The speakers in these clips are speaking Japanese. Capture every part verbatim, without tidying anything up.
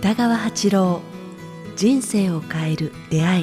北川八郎、人生を変える出会い。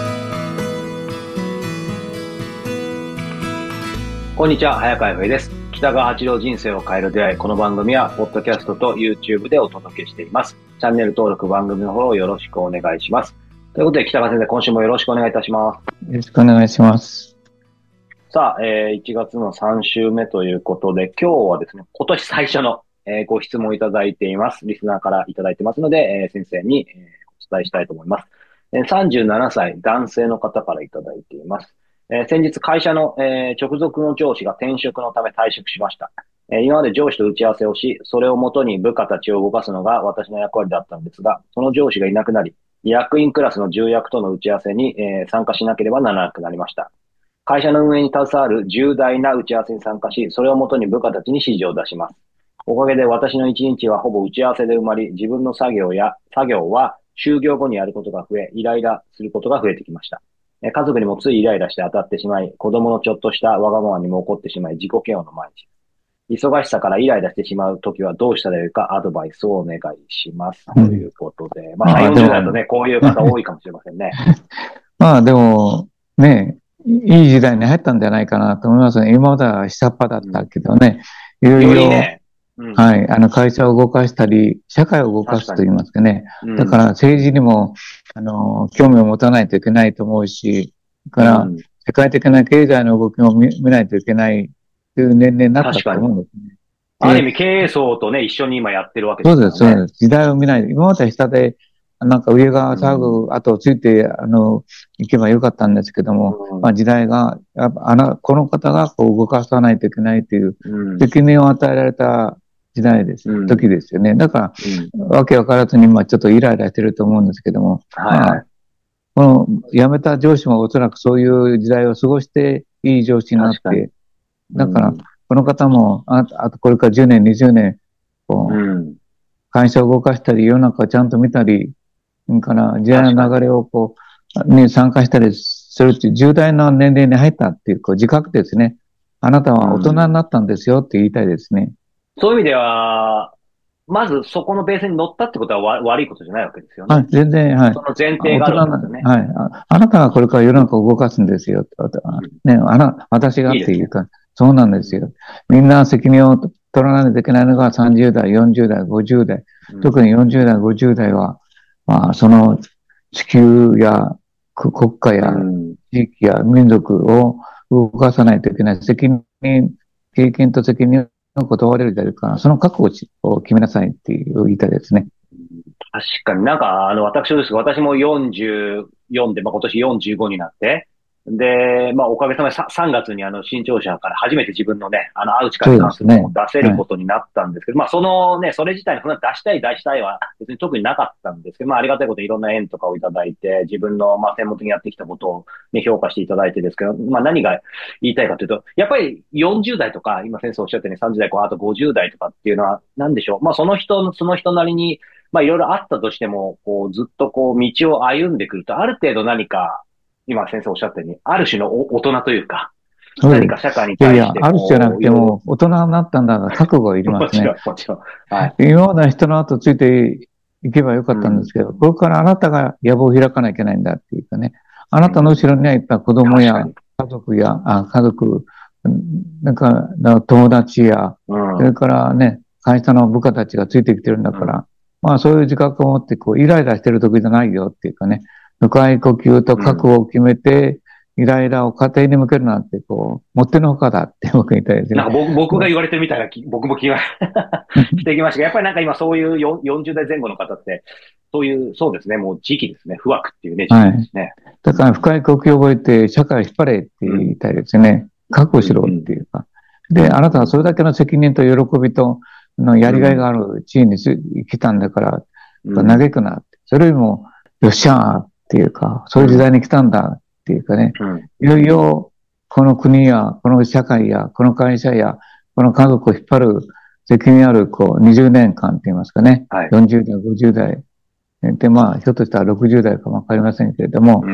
こんにちは、早川洋平です。北川八郎、人生を変える出会い。この番組はポッドキャストと YouTube でお届けしています。チャンネル登録、番組のフォローよろしくお願いします。ということで、北川先生、今週もよろしくお願いいたします。 よろしくお願いします。 さあ、えー、いちがつのさん週目ということで、今日はですね、今年最初の、えー、ご質問いただいています。リスナーからいただいてますので、えー、先生に、えー、お伝えしたいと思います。えー、さんじゅうななさい男性の方からいただいています。えー、先日会社の、えー、直属の上司が転職のため退職しました。えー、今まで上司と打ち合わせをし、それをもとに部下たちを動かすのが私の役割だったんですが、その上司がいなくなり、役員クラスの重役との打ち合わせに、えー、参加しなければならなくなりました。会社の運営に携わる重大な打ち合わせに参加し、それをもとに部下たちに指示を出します。おかげで私の一日はほぼ打ち合わせで埋まり、自分の作業や、作業は就業後にやることが増え、イライラすることが増えてきました。家族にもついイライラして当たってしまい、子供のちょっとしたわがままにも怒ってしまい、自己嫌悪の毎日。忙しさからイライラしてしまうときはどうしたらよいかアドバイスをお願いします。 うん、 ということで、まあ、さんじゅう、よんじゅう代だとね、こういう方多いかもしれませんね。 まあでも、ね、いい時代に入ったんじゃないかなと思いますね。今までは下っ端だったけどね、 うん、 いろいろ、 ねうん、 はい、あの会社を動かしたり、社会を動かすと言いますかね。かだから政治にも、あの、興味を持たないといけないと思うし、だから、うん、世界的な経済の動きも 見, 見ないといけないという年齢になったと思うんですね。 ある意味経営層とね、一緒に今やってるわけですからね。 そうです、そうです。時代を見ない。今までは下で、なんか上が騒ぐ後をついて、あの、行けばよかったんですけども、うん、まあ時代が、やっぱあの、この方がこう動かさないといけないという、責任を与えられた時代です、うん、時ですよね。だから、うん、わけわからずに、まあちょっとイライラしてると思うんですけども、 はいはい、 まあ、この辞めた上司もおそらくそういう時代を過ごしていい上司になって、だから、この方も、あ, あとこれからじゅうねん、にじゅうねん、こう、うん、会社を動かしたり、世の中をちゃんと見たり、から時代の流れをこう、に参加したりするっていう重大な年齢に入ったっていう、こう自覚ですね。あなたは大人になったんですよって言いたいですね。 うん、そういう意味では、まずそこのベースに乗ったってことは悪いことじゃないわけですよね。 はい、全然、はい。 その前提があるんですよね。 はい。あ、あなたがこれから世の中を動かすんですよ。うん、ね、あな、私がっていうか、いいそうなんですよ。みんな責任を取らないといけないのがさんじゅう代、よんじゅう代、ごじゅう代。うん、特によんじゅう代、ごじゅう代は、まあ、その地球や国家や地域や民族を動かさないといけない責任、経験と責任を断れるであるから、その覚悟を決めなさいっていう言いたいですね。 確かになんか、あの、私ですが、私もよんじゅうよんで、まあ、今年よんじゅうごになって、で、まあ、おかげさまでさんがつにあの、新潮社から初めて自分のね、あの、会う力に関するのを出せることになったんですけど、ねはい、まあ、そのね、それ自体にそんな出したい出したいは別に特になかったんですけど、まあ、ありがたいこといろんな縁とかをいただいて、自分の、まあ、専門的にやってきたことをね、評価していただいてですけど、まあ、何が言いたいかというと、やっぱりよんじゅう代とか、今先生おっしゃったようにさんじゅう代、あとごじゅう代とかっていうのは、なんでしょう。まあ、その人、その人なりに、まあ、いろいろあったとしても、こう、ずっとこう、道を歩んでくると、ある程度何か、今先生おっしゃったように、ある種の大人というか、何か社会に対して。 いやいや、ある種じゃなくても、大人になったんだから覚悟がいりますね。 もちろん、もちろん。はい。 今まで人の後ついていけばよかったんですけど、うん、これからあなたが野望を開かなきゃいけないんだっていうかね、あなたの後ろにはいっぱい子供や家族や、あ家族、なんか、友達や、うん、それからね、会社の部下たちがついてきてるんだから、うん、まあそういう自覚を持って、こう、イライラしてる時じゃないよっていうかね、深い呼吸と覚悟を決めて、うん、イライラを家庭に向けるなんて、こう、もってのほかだって僕言いたいですね。 なんか僕僕が言われてるみたいな、僕も気がしてきましたけど、やっぱりなんか今そういうよんじゅう代前後の方って、そういう、そうですね、もう時期ですね、不惑っていうね、時期ですね。 はい、だから深い呼吸を覚えて、社会を引っ張れって言いたいですね。うん、覚悟しろっていうか。うん、で、あなたはそれだけの責任と喜びと、のやりがいがある地位に来たんだから、うん、嘆くなって。それよりも、よっしゃーっていうか、そういう時代に来たんだっていうかね、うん、いよいよこの国や、この社会や、この会社や、この家族を引っ張る責任ある、こう、にじゅうねんかんって言いますかね、はい、よんじゅう代、ごじゅう代、で、まあ、ひょっとしたらろくじゅう代かもわかりませんけれども、うん、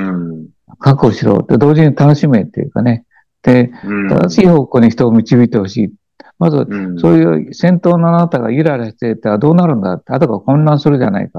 確保しろって同時に楽しめっていうかね、で、正しい方向に人を導いてほしい。まず、そういう先頭のあなたがイライラしてたらどうなるんだって、後が混乱するじゃないか。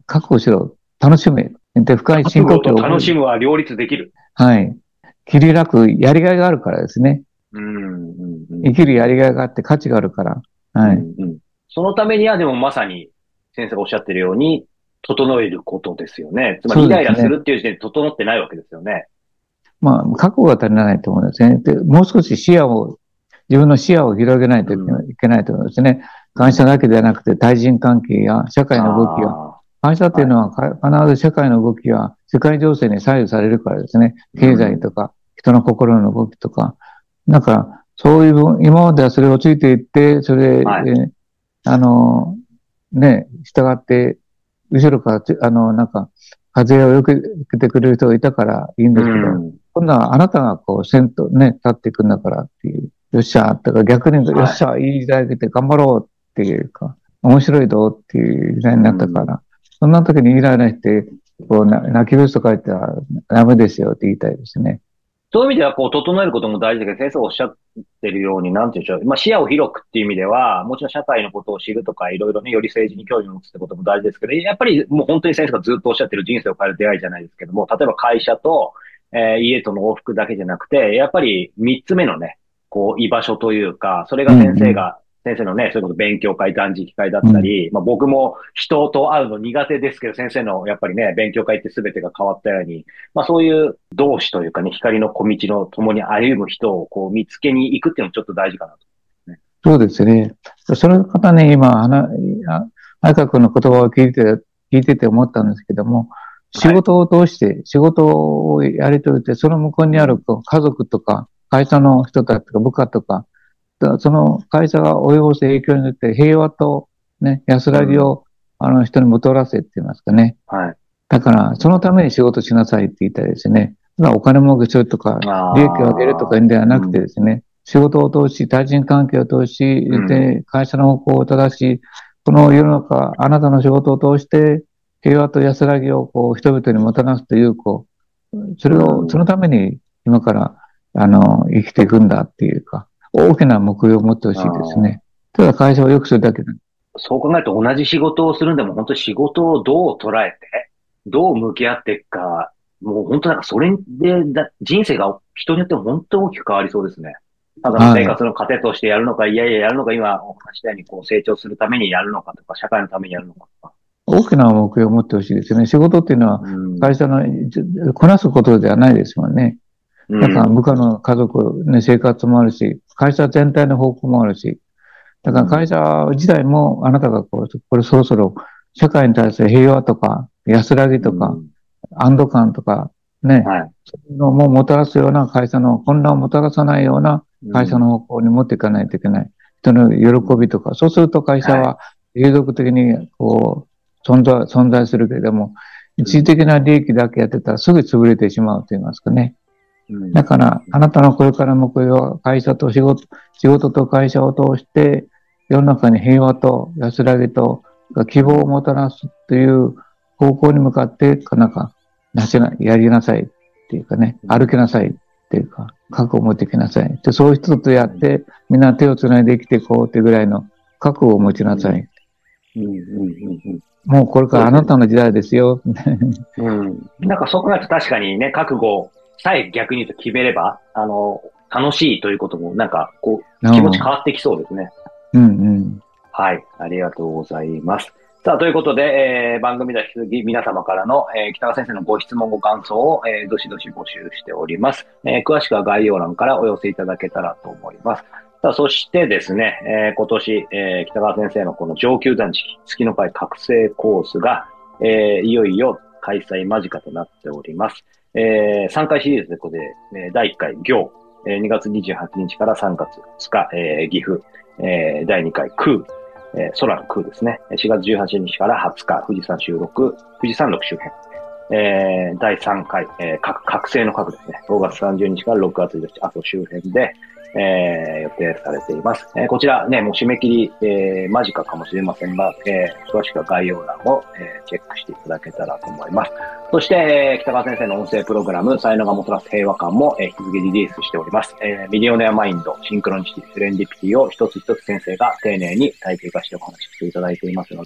覚悟しろ。楽しめ。で、深い深呼吸を。 覚悟と楽しむは両立できる。 はい。切り楽、やりがいがあるからですね。 うんうんうん、 生きるやりがいがあって価値があるから。はい。 うんうん、そのためにはでもまさに先生がおっしゃってるように、整えることですよね。つまりイライラするっていう時点で整ってないわけですよね。 まあ、覚悟が足りないと思うんですね。で、もう少し視野を、自分の視野を広げないといけないと思うんですね。うん、会社だけではなくて、対人関係や社会の動きや、会社っていうのは、はい、必ず社会の動きや世界情勢に左右されるからですね。経済とか、人の心の動きとか。だから、そういう、今まではそれをついていって、それで、はい、えあの、ね、従って、後ろから、あの、なんか、風をよけてくれる人がいたからいいんですけど、うん、今度はあなたがこう、先頭ね、立っていくんだからっていう、よっしゃ、とか逆に、よっしゃ、はい、いい時代来て頑張ろうっていうか、面白いぞっていう時代になったから、うん、そんな時にイライラして、こう、泣きべそ書いてはダメですよって言いたいですね。 そういう意味では、こう、整えることも大事だけど、先生がおっしゃってるように、なんていうんでしょう。まあ、視野を広くっていう意味では、もちろん社会のことを知るとか、いろいろね、より政治に興味を持つってことも大事ですけど、やっぱりもう本当に先生がずっとおっしゃってる人生を変える出会いじゃないですけども、例えば会社と、えー、家との往復だけじゃなくて、やっぱり三つ目のね、こう、居場所というか、それが先生が、うんうん先生のね、そういうこと勉強会、断食会だったり、うん、まあ僕も人と会うの苦手ですけど、先生のやっぱりね、勉強会って全てが変わったように、まあそういう同志というかね、光の小道の共に歩む人をこう見つけに行くっていうのもちょっと大事かなと、 ね。そうですね。その方ね、今、早川君の言葉を聞いて、聞いてて思ったんですけども、仕事を通して、仕事をやりとりて、その向こうにある家族とか、会社の人たちとか部下とか、その会社が及ぼす影響によって平和とね、安らぎを、うん、あの人にもたらせって言いますかね。 はい。 だから、そのために仕事しなさいって言いたいですね。お金儲けするとか、利益を上げるとかいうんではなくてですね、うん、仕事を通し、対人関係を通し、うん、で、会社の方向を正し、この世の中、あなたの仕事を通して、平和と安らぎをこう人々にもたらすという、こう、それを、そのために今から、あの、生きていくんだっていうか、大きな目標を持ってほしいですね。ただ会社を良くするだけだ。 そう考えると同じ仕事をするんでも本当に仕事をどう捉えて、どう向き合っていくか、もう本当なんかそれでだ人生が人によっても本当に大きく変わりそうですね。ただの生活の糧としてやるのか、はい、いやいややるのか、今お話したようにこう成長するためにやるのかとか、社会のためにやるのかとか。 大きな目標を持ってほしいですよね。仕事っていうのは会社のこなすことではないですもんね。だから部下の家族、ね、生活もあるし、会社全体の方向もあるし、だから会社自体もあなたがこう、これそろそろ社会に対する平和とか安らぎとか安堵感とかね、はい、そういうのももたらすような会社の混乱をもたらさないような会社の方向に持っていかないといけない。人の喜びとか、そうすると会社は永続的にこう存在、存在するけれども、一時的な利益だけやってたらすぐ潰れてしまうと言いますかね。だから、あなたのこれからの目標は会社と仕事、仕事と会社を通して、世の中に平和と安らぎと希望をもたらすという方向に向かって、なんか、なしな、やりなさいっていうかね、歩きなさいっていうか、覚悟を持ってきなさい。で、そういう人とやって、みんな手をつないで生きていこうっていうぐらいの覚悟を持ちなさい。もうこれからあなたの時代ですよ。 うん。なんかそう考えると確かにね、覚悟さえ逆に言うと決めれば、あの、楽しいということも、なんか、こう、気持ち変わってきそうですね。 うんうん。 はい。ありがとうございます。さあ、ということで、えー、番組では引き続き皆様からの、えー、北川先生のご質問、ご感想を、えー、どしどし募集しております。えー、詳しくは概要欄からお寄せいただけたらと思います。さあ、そしてですね、えー、今年、えー、北川先生のこの上級断食、月の会覚醒コースが、えー、いよいよ開催間近となっております。えー、さんかいシリーズということで、えー、だいいっかい、行、えー、にがつにじゅうはちにちからさんがつつつか、えー、岐阜、えー、だいにかい、空、えー、空の空ですね。しがつじゅうはちにちからはつか、富士山収録、富士山麓周辺。えー、だいさんかい、えー、覚、覚醒の覚ですね。ごがつさんじゅうにちからろくがつついたち、阿蘇周辺で、えー、予定されています。えー、こちらね、もう締め切り、えー、間近かもしれませんが、えー、詳しくは概要欄を、えー、チェックしていただけたらと思います。そして、えー、北川先生の音声プログラム、才能がもたらす平和感も、えー、引き続きリリースしております。えー、ミリオネアマインド、シンクロニシティ、セレンディピティを一つ一つ先生が丁寧に体系化してお話ししていただいていますので、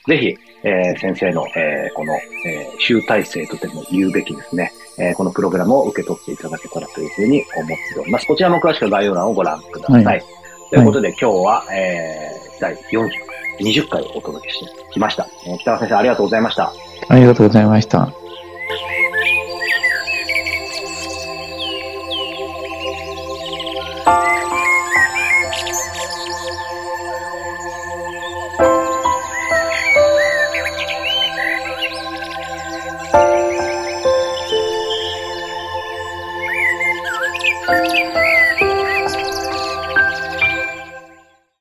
ぜひ、えー、先生の、えー、この、えー、集大成とでも言うべきですね、えー、このプログラムを受け取っていただけたらというふうに思っております。こちらも詳しく概要欄をご覧ください。はい、ということで、はい、今日は、えー、だいよんひゃくにじゅっかいお届けしてきました。えー、北川先生、ありがとうございました。 ありがとうございました。